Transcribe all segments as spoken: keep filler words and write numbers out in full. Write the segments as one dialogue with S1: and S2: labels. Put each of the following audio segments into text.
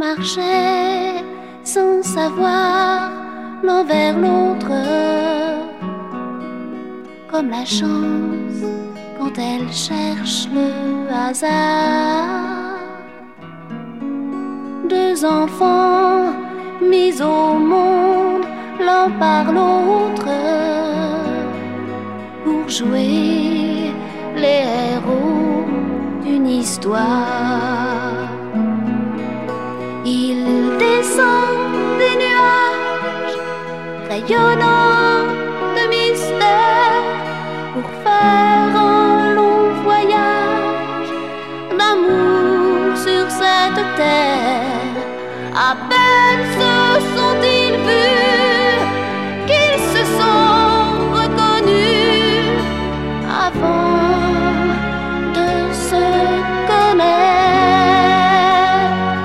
S1: marchaient sans savoir l'un vers l'autre, comme la chance quand elle cherche le hasard. Deux enfants mis au monde l'un par l'autre pour jouer les héros d'une histoire. Ils descendent des nuages rayonnants de mystère pour faire un long voyage d'amour sur cette terre. À peine se sont-ils vus qu'ils se sont reconnus avant de se connaître.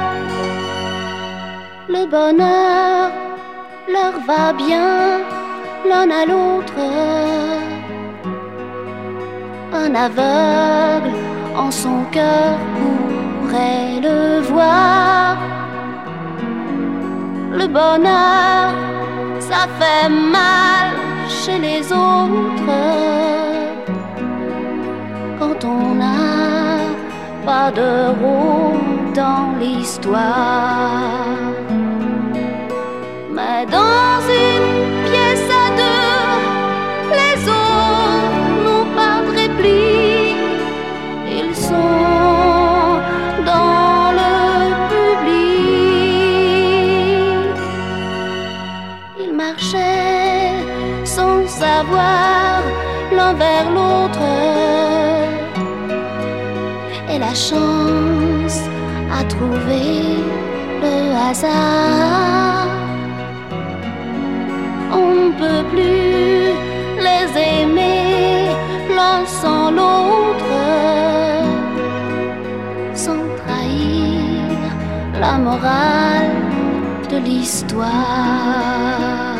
S1: Le bonheur leur va bien l'un à l'autre. Un aveugle en son cœur pourrait le voir. Le bonheur, ça fait mal chez les autres quand on n'a pas de rôle dans l'histoire. Mais dans une pièce à deux, les autres n'ont pas de réplique. Ils sont dans le public. Ils marchaient sans savoir l'un vers l'autre, et la chance a trouvé le hasard. On ne peut plus les aimer l'un sans l'autre, sans trahir la morale de l'histoire.